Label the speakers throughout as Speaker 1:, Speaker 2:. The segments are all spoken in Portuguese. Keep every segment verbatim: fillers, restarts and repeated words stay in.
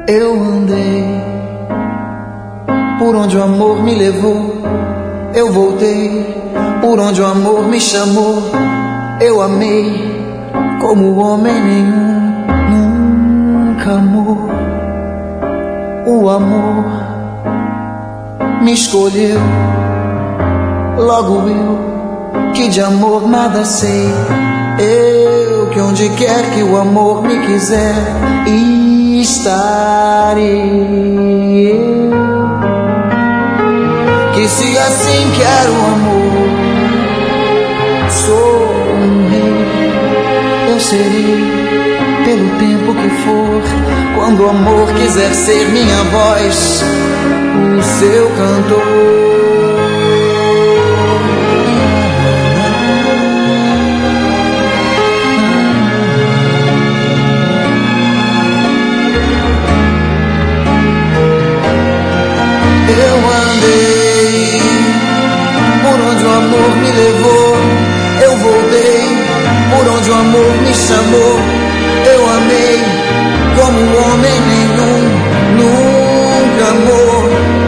Speaker 1: Eu andei por onde o amor me levou, eu voltei por onde o amor me chamou. Eu amei como homem nenhum nunca amou. O amor me escolheu, logo eu que de amor nada sei. Eu que onde quer que o amor me quiser estarei. Eu que se assim quero o amor, sou um rei, eu serei pelo tempo que for. Quando o amor quiser ser minha voz, o seu cantor. Eu andei por onde o amor me levou, eu voltei por onde o amor me chamou. Eu amei como homem nenhum nunca amou.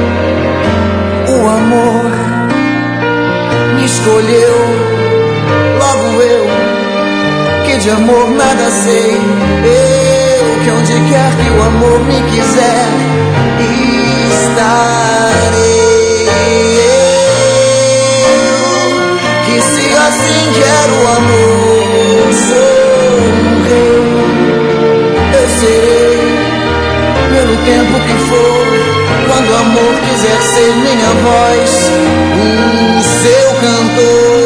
Speaker 1: O amor me escolheu, logo eu que de amor nada sei. Eu que onde quer que o amor me quiser estarei. Eu que se assim quero o amor, sou um rei, eu serei pelo tempo que for. Quando o amor quiser ser minha voz, o seu cantor.